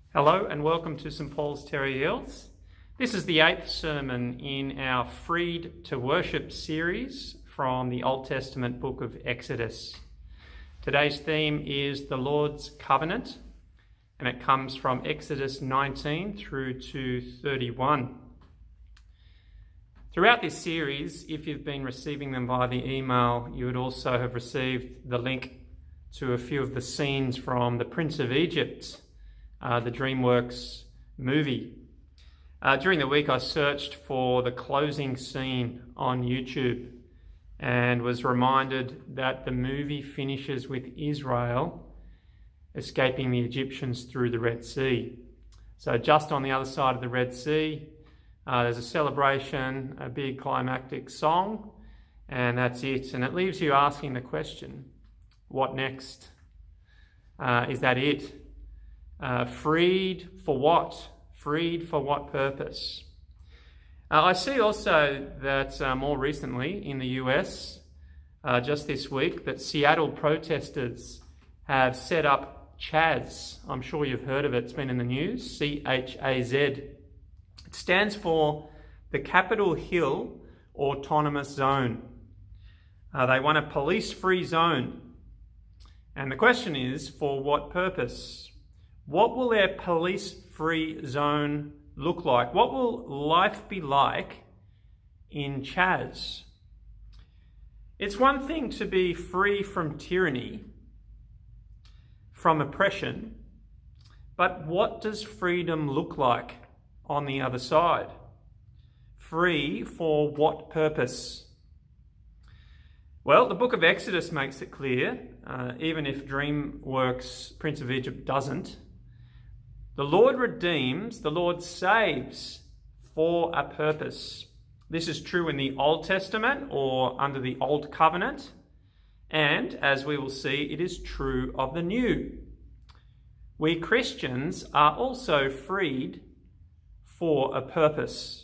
Hello and welcome to St Paul's Terry Hills. This is the 8th sermon in our Freed to Worship series from the Old Testament book of Exodus. Today's theme is the Lord's Covenant, and it comes from Exodus 19 through to 31. Throughout this series, if you've been receiving them via the email, you would also have received the link to a few of the scenes from The Prince of Egypt, the DreamWorks movie. During the week I searched for the closing scene on YouTube and was reminded that the movie finishes with Israel escaping the Egyptians through the Red Sea. So just on the other side of the Red Sea, there's a celebration, a big climactic song, and that's it. And it leaves you asking the question, what next? Is that it? Freed for what? Freed for what purpose? I see also that more recently in the US, just this week, that Seattle protesters have set up CHAZ. I'm sure you've heard of it. It's been in the news. CHAZ. It stands for the Capitol Hill Autonomous Zone. They want a police-free zone. And the question is, for what purpose? What will their police-free zone look like? What will life be like in CHAZ? It's one thing to be free from tyranny, from oppression, but what does freedom look like on the other side? Free for what purpose? Well, the book of Exodus makes it clear, even if DreamWorks Prince of Egypt doesn't. The Lord redeems, the Lord saves for a purpose. This is true in the Old Testament or under the Old Covenant, and as we will see, it is true of the New. We Christians are also freed for a purpose.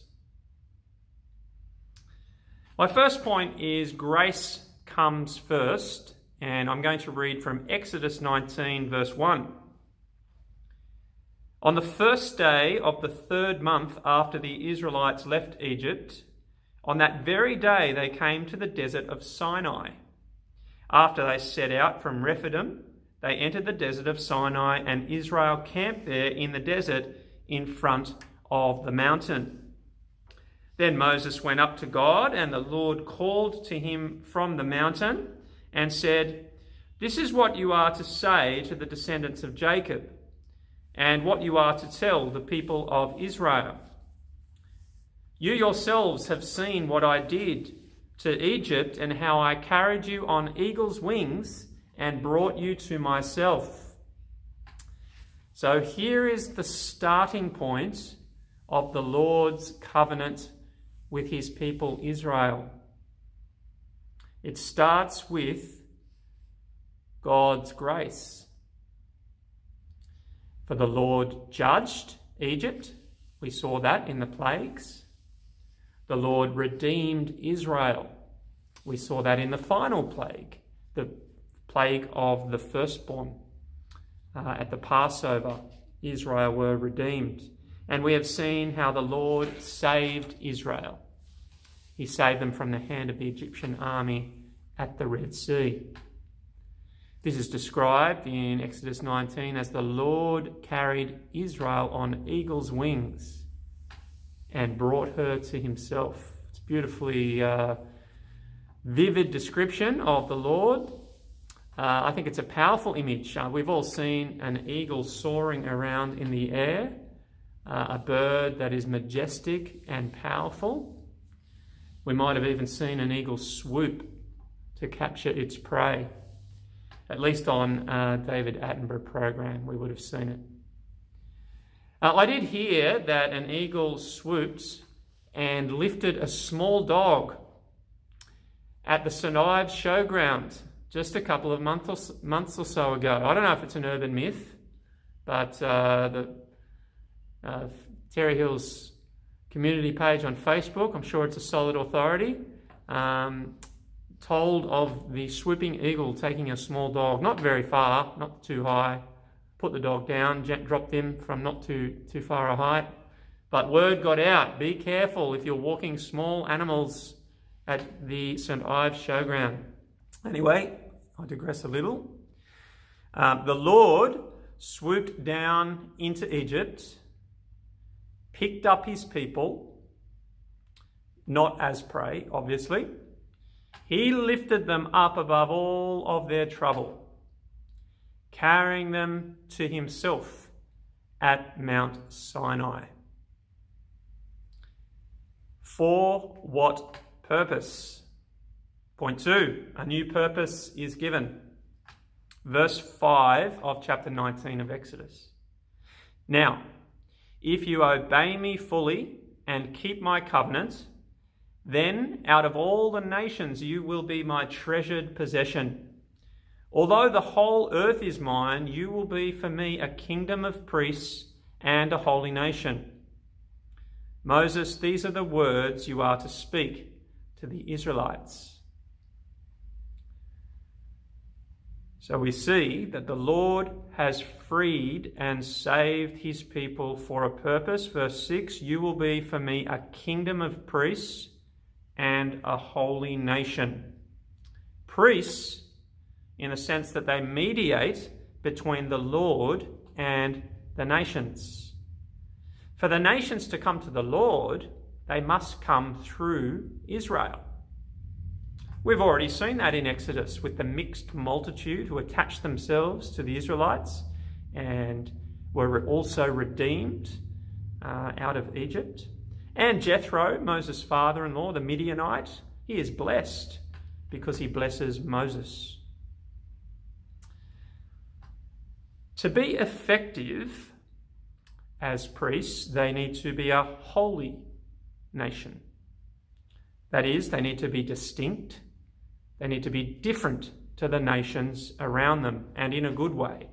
My first point is grace comes first, and I'm going to read from Exodus 19 verse 1. On the first day of the 3rd month after the Israelites left Egypt, on that very day they came to the desert of Sinai. After they set out from Rephidim, they entered the desert of Sinai, and Israel camped there in the desert in front of the mountain. Then Moses went up to God, and the Lord called to him from the mountain and said, "This is what you are to say to the descendants of Jacob, and what you are to tell the people of Israel. You yourselves have seen what I did to Egypt and how I carried you on eagle's wings and brought you to myself." So here is the starting point of the Lord's covenant with his people Israel. It starts with God's grace. For the Lord judged Egypt. We saw that in the plagues. The Lord redeemed Israel. We saw that in the final plague, the plague of the firstborn. At the Passover, Israel were redeemed. And we have seen how the Lord saved Israel. He saved them from the hand of the Egyptian army at the Red Sea. This is described in Exodus 19 as the Lord carried Israel on eagle's wings and brought her to himself. It's a beautifully vivid description of the Lord. I think it's a powerful image. We've all seen an eagle soaring around in the air, a bird that is majestic and powerful. We might have even seen an eagle swoop to capture its prey. At least on David Attenborough program, we would have seen it. I did hear that an eagle swooped and lifted a small dog at the St Ives Showground just a couple of months or so ago. I don't know if it's an urban myth, but the Terry Hills community page on Facebook, I'm sure it's a solid authority, told of the swooping eagle taking a small dog, not very far, not too high, put the dog down, dropped him from not too far a height. But word got out, be careful if you're walking small animals at the St. Ives Showground. Anyway, I digress a little. The Lord swooped down into Egypt, picked up his people, not as prey, obviously. He lifted them up above all of their trouble, carrying them to himself at Mount Sinai. For what purpose? Point 2, a new purpose is given. Verse 5 of chapter 19 of Exodus. Now, if you obey me fully and keep my covenant, then out of all the nations you will be my treasured possession. Although the whole earth is mine, you will be for me a kingdom of priests and a holy nation. Moses, these are the words you are to speak to the Israelites. So we see that the Lord has freed and saved his people for a purpose. Verse 6, you will be for me a kingdom of priests and a holy nation. Priests, in the sense that they mediate between the Lord and the nations. For the nations to come to the Lord, they must come through Israel. We've already seen that in Exodus with the mixed multitude who attached themselves to the Israelites and were also redeemed out of Egypt. And Jethro, Moses' father-in-law, the Midianite, he is blessed because he blesses Moses. To be effective as priests, they need to be a holy nation. That is, they need to be distinct. They need to be different to the nations around them, and in a good way.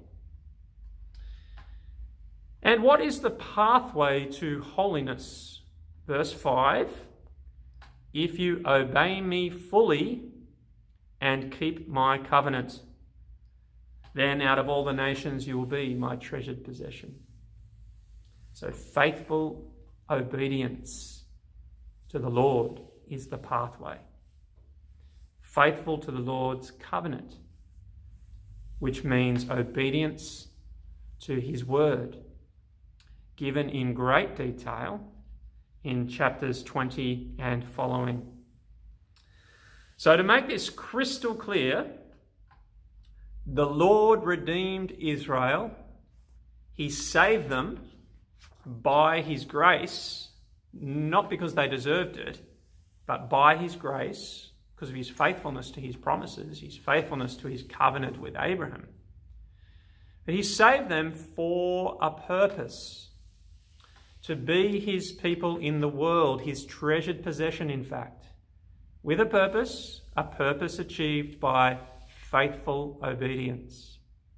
And what is the pathway to holiness? Verse 5, if you obey me fully and keep my covenant, then out of all the nations you will be my treasured possession. So faithful obedience to the Lord is the pathway. Faithful to the Lord's covenant, which means obedience to his word, given in great detail in chapters 20 and following. So to make this crystal clear, the Lord redeemed Israel. He saved them by his grace, not because they deserved it, but by his grace, because of his faithfulness to his promises, his faithfulness to his covenant with Abraham. But he saved them for a purpose, to be his people in the world, his treasured possession, in fact, with a purpose achieved by faithful obedience.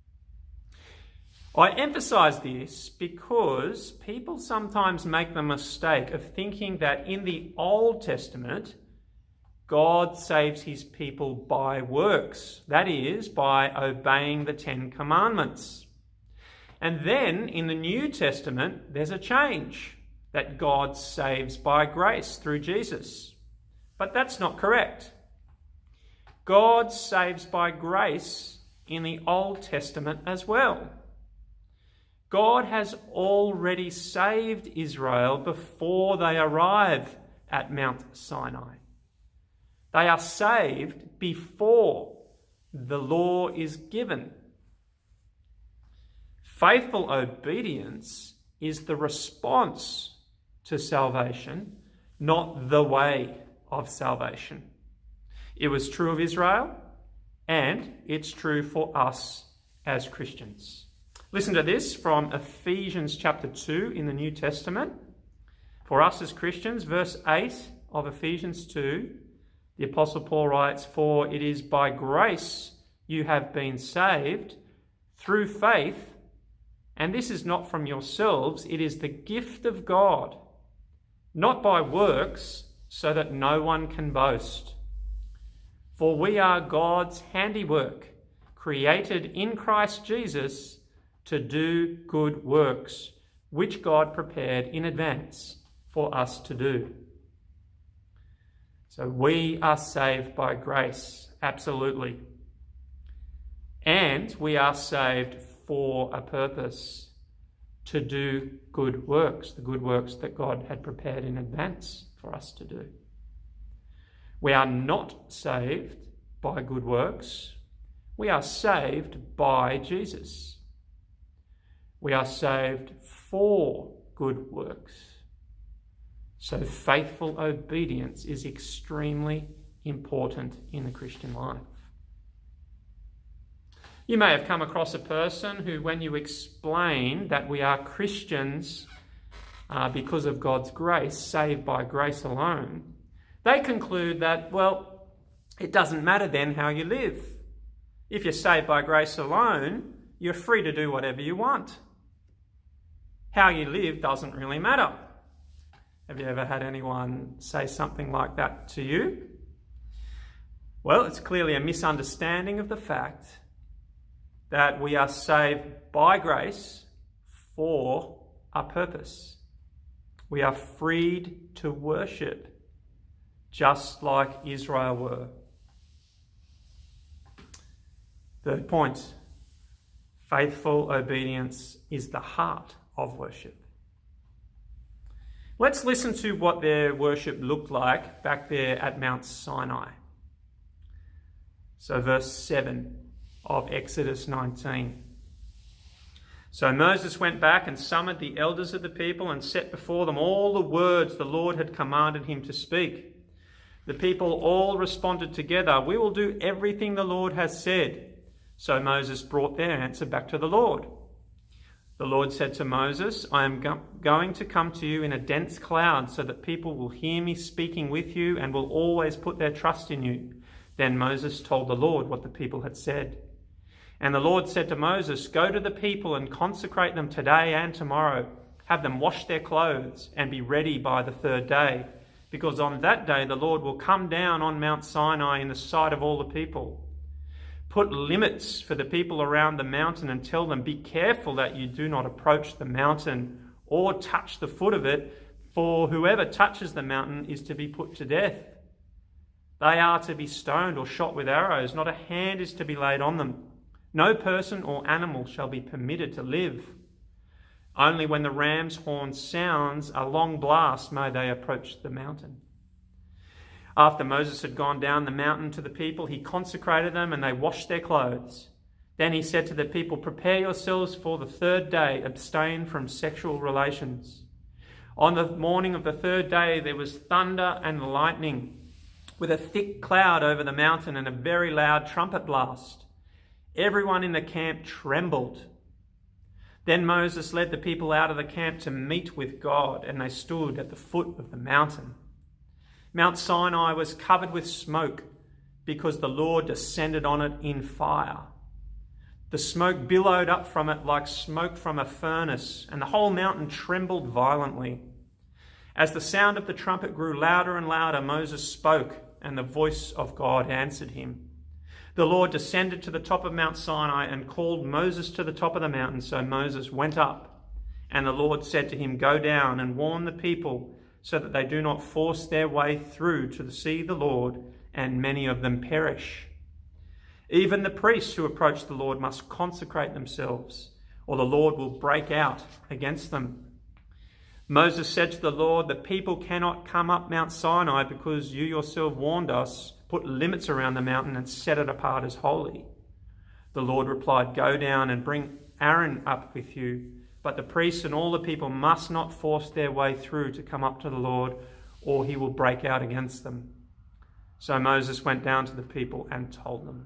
I emphasize this because people sometimes make the mistake of thinking that in the Old Testament, God saves his people by works, that is, by obeying the Ten Commandments. And then in the New Testament, there's a change, that God saves by grace through Jesus. But that's not correct. God saves by grace in the Old Testament as well. God has already saved Israel before they arrive at Mount Sinai. They are saved before the law is given. Faithful obedience is the response to salvation, not the way of salvation. It was true of Israel, and it's true for us as Christians. Listen to this from Ephesians chapter 2 in the New Testament. For us as Christians, verse 8 of Ephesians 2, the Apostle Paul writes, for it is by grace you have been saved through faith, and this is not from yourselves, it is the gift of God, not by works, so that no one can boast. For we are God's handiwork, created in Christ Jesus to do good works, which God prepared in advance for us to do. So we are saved by grace, absolutely. And we are saved for a purpose, to do good works, the good works that God had prepared in advance for us to do. We are not saved by good works. We are saved by Jesus. We are saved for good works. So faithful obedience is extremely important in the Christian life. You may have come across a person who, when you explain that we are Christians because of God's grace, saved by grace alone, they conclude that, well, it doesn't matter then how you live. If you're saved by grace alone, you're free to do whatever you want. How you live doesn't really matter. Have you ever had anyone say something like that to you? Well, it's clearly a misunderstanding of the fact that we are saved by grace for a purpose. We are freed to worship, just like Israel were. Third point, faithful obedience is the heart of worship. Let's listen to what their worship looked like back there at Mount Sinai. So verse 7 of Exodus 19. So Moses went back and summoned the elders of the people and set before them all the words the Lord had commanded him to speak. The people all responded together, "We will do everything the Lord has said." So Moses brought their answer back to the Lord. The Lord said to Moses, "I am going to come to you in a dense cloud so that people will hear me speaking with you and will always put their trust in you." Then Moses told the Lord what the people had said. And the Lord said to Moses, "Go to the people and consecrate them today and tomorrow. Have them wash their clothes and be ready by the third day, because on that day the Lord will come down on Mount Sinai in the sight of all the people. Put limits for the people around the mountain and tell them, be careful that you do not approach the mountain or touch the foot of it, for whoever touches the mountain is to be put to death. They are to be stoned or shot with arrows, not a hand is to be laid on them. No person or animal shall be permitted to live. Only when the ram's horn sounds a long blast may they approach the mountain." After Moses had gone down the mountain to the people, he consecrated them and they washed their clothes. Then he said to the people, "Prepare yourselves for the third day, abstain from sexual relations." On the morning of the third day there was thunder and lightning, with a thick cloud over the mountain and a very loud trumpet blast. Everyone in the camp trembled. Then Moses led the people out of the camp to meet with God, and they stood at the foot of the mountain. Mount Sinai was covered with smoke because the Lord descended on it in fire. The smoke billowed up from it like smoke from a furnace, and the whole mountain trembled violently. As the sound of the trumpet grew louder and louder, Moses spoke, and the voice of God answered him. The Lord descended to the top of Mount Sinai and called Moses to the top of the mountain. So Moses went up, and the Lord said to him, "Go down and warn the people so that they do not force their way through to see the Lord, and many of them perish. Even the priests who approach the Lord must consecrate themselves, or the Lord will break out against them." Moses said to the Lord, "The people cannot come up Mount Sinai because you yourself warned us. Put limits around the mountain and set it apart as holy." The Lord replied, "Go down and bring Aaron up with you, but the priests and all the people must not force their way through to come up to the Lord, or he will break out against them." So Moses went down to the people and told them.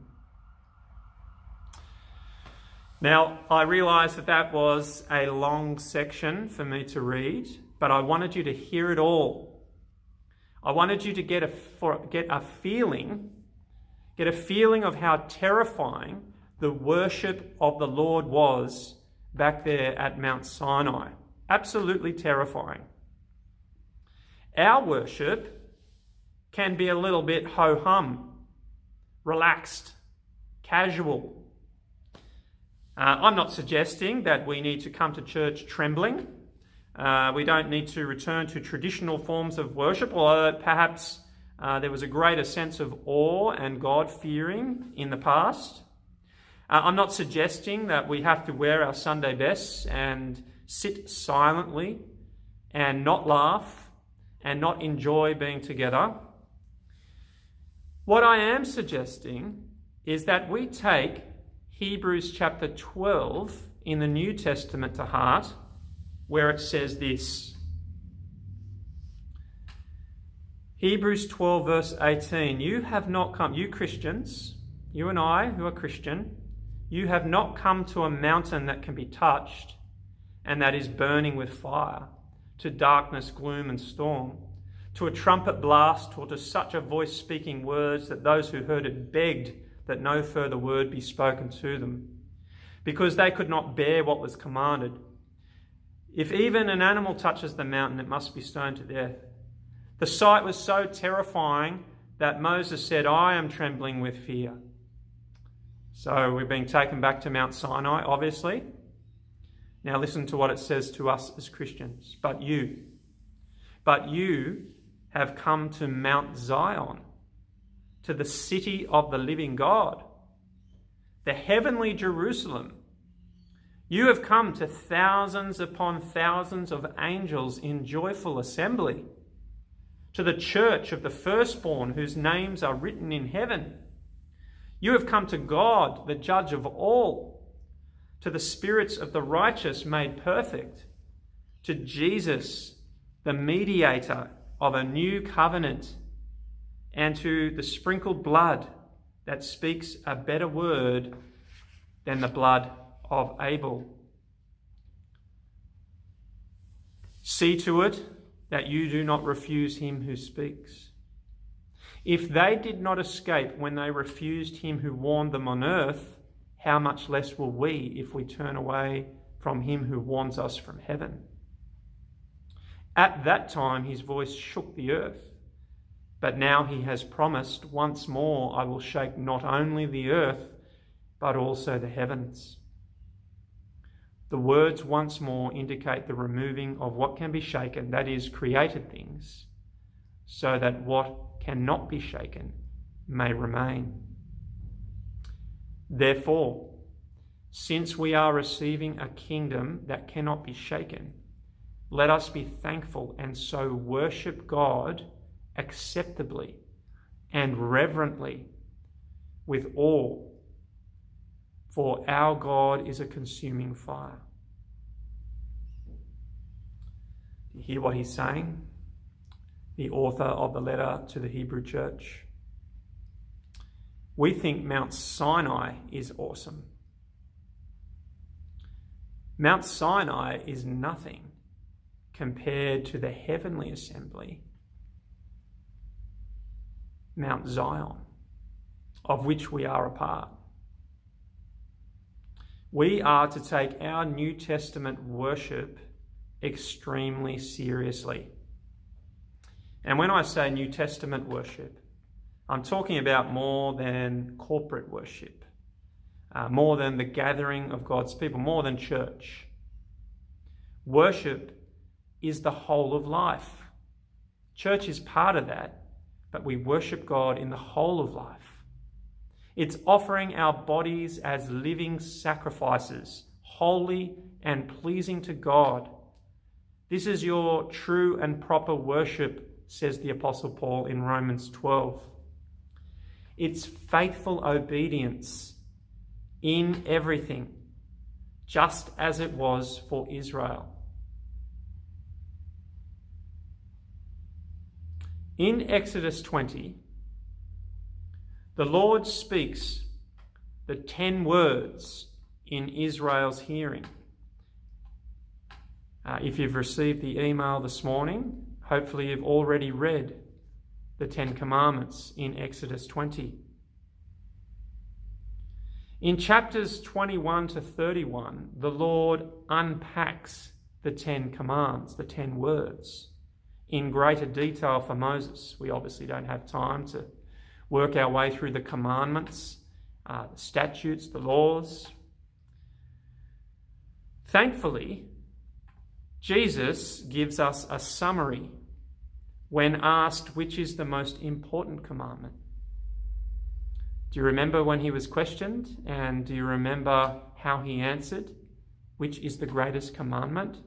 Now, I realise that was a long section for me to read, but I wanted you to hear it all. I wanted you to get a feeling of how terrifying the worship of the Lord was back there at Mount Sinai. Absolutely terrifying. Our worship can be a little bit ho-hum, relaxed, casual. I'm not suggesting that we need to come to church trembling. We don't need to return to traditional forms of worship, although perhaps there was a greater sense of awe and God-fearing in the past. I'm not suggesting that we have to wear our Sunday bests and sit silently and not laugh and not enjoy being together. What I am suggesting is that we take Hebrews chapter 12 in the New Testament to heart, where it says this. Hebrews 12 verse 18, you have not come, you Christians, you and I who are Christian, you have not come to a mountain that can be touched and that is burning with fire, to darkness, gloom and storm, to a trumpet blast or to such a voice speaking words that those who heard it begged that no further word be spoken to them, because they could not bear what was commanded. If even an animal touches the mountain, it must be stoned to death. The sight was so terrifying that Moses said, I am trembling with fear. So we're being taken back to Mount Sinai, obviously. Now listen to what it says to us as Christians. But you have come to Mount Zion, to the city of the living God, the heavenly Jerusalem. You have come to thousands upon thousands of angels in joyful assembly, to the church of the firstborn whose names are written in heaven. You have come to God, the judge of all, to the spirits of the righteous made perfect, to Jesus, the mediator of a new covenant, and to the sprinkled blood that speaks a better word than the blood of Abel. See to it that you do not refuse him who speaks. If they did not escape when they refused him who warned them on earth, how much less will we if we turn away from him who warns us from heaven? At that time his voice shook the earth. But now he has promised, once more I will shake not only the earth, but also the heavens. The words once more indicate the removing of what can be shaken, that is, created things, so that what cannot be shaken may remain. Therefore, since we are receiving a kingdom that cannot be shaken, let us be thankful and so worship God acceptably and reverently with awe, for our God is a consuming fire. Do you hear what he's saying? The author of the letter to the Hebrew church. We think Mount Sinai is awesome. Mount Sinai is nothing compared to the heavenly assembly, Mount Zion, of which we are a part. We are to take our New Testament worship extremely seriously. And when I say New Testament worship, I'm talking about more than corporate worship, more than the gathering of God's people, more than church. Worship is the whole of life. Church is part of that, but we worship God in the whole of life. It's offering our bodies as living sacrifices, holy and pleasing to God. This is your true and proper worship, says the Apostle Paul in Romans 12. It's faithful obedience in everything, just as it was for Israel. In Exodus 20, the Lord speaks the 10 words in Israel's hearing. If you've received the email this morning, hopefully you've already read the 10 Commandments in Exodus 20. In chapters 21 to 31, the Lord unpacks the 10 commands, the 10 words, in greater detail for Moses. We obviously don't have time to work our way through the commandments, the statutes, the laws. Thankfully, Jesus gives us a summary when asked which is the most important commandment. Do you remember when he was questioned? And do you remember how he answered? Which is the greatest commandment?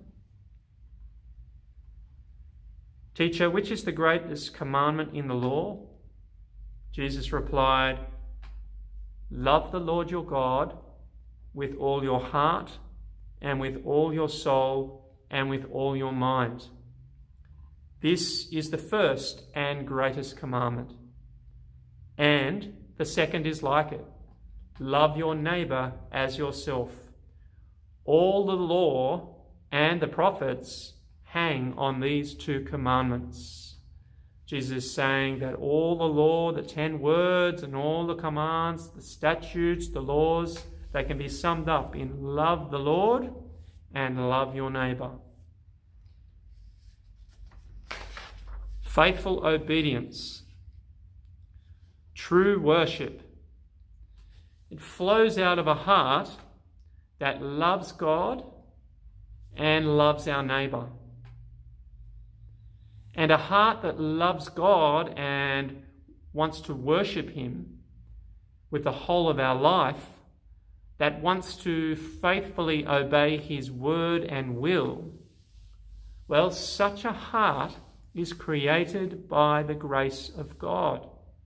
Teacher, which is the greatest commandment in the law? Jesus replied, love the Lord your God with all your heart and with all your soul and with all your mind. This is the first and greatest commandment. And the second is like it. Love your neighbour as yourself. All the law and the prophets hang on these two commandments. Jesus is saying that all the law, the 10 words and all the commands, the statutes, the laws, they can be summed up in love the Lord and love your neighbour. Faithful obedience, true worship, it flows out of a heart that loves God and loves our neighbour. And a heart that loves God and wants to worship him with the whole of our life, that wants to faithfully obey his word and will, well, such a heart is created by the grace of God.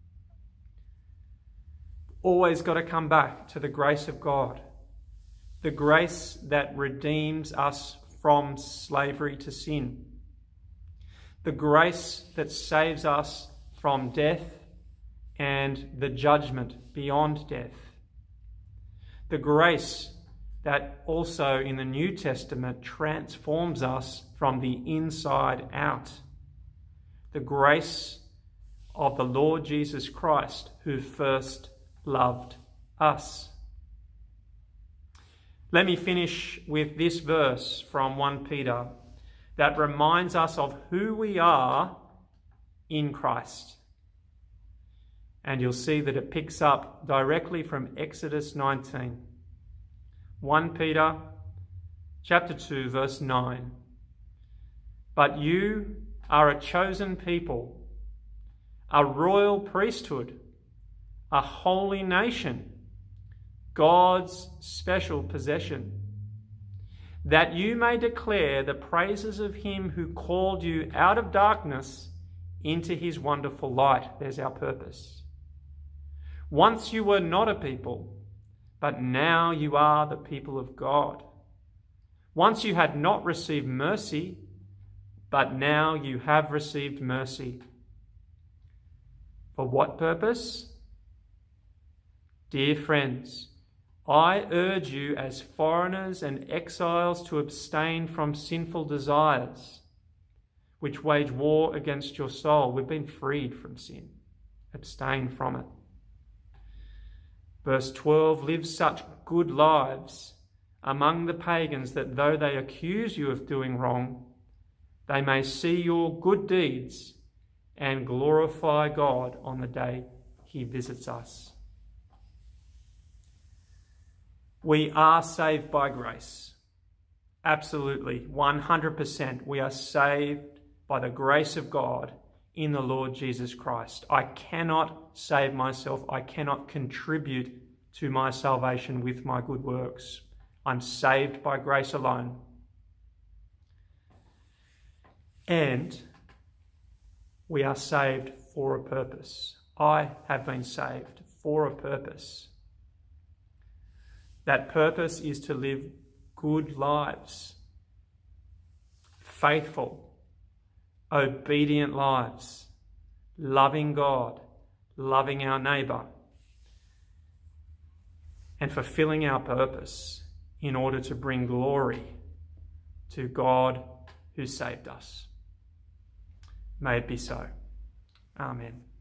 Always got to come back to the grace of God, the grace that redeems us from slavery to sin, the grace that saves us from death and the judgment beyond death, the grace that also in the New Testament transforms us from the inside out, the grace of the Lord Jesus Christ who first loved us. Let me finish with this verse from 1 Peter that reminds us of who we are in Christ. And you'll see that it picks up directly from Exodus 19. 1 Peter chapter 2, verse 9. But you are a chosen people, a royal priesthood, a holy nation, God's special possession, that you may declare the praises of him who called you out of darkness into his wonderful light. There's our purpose. Once you were not a people, but now you are the people of God. Once you had not received mercy, but now you have received mercy. For what purpose? Dear friends, I urge you as foreigners and exiles to abstain from sinful desires, which wage war against your soul. We've been freed from sin. Abstain from it. Verse 12, live such good lives among the pagans that though they accuse you of doing wrong, they may see your good deeds and glorify God on the day he visits us. We are saved by grace. Absolutely, 100%. We are saved by the grace of God in the Lord Jesus Christ. I cannot save myself. I cannot contribute to my salvation with my good works. I'm saved by grace alone. And we are saved for a purpose. I have been saved for a purpose. That purpose is to live good lives, faithful, obedient lives, loving God, loving our neighbour, and fulfilling our purpose in order to bring glory to God who saved us. May it be so. Amen.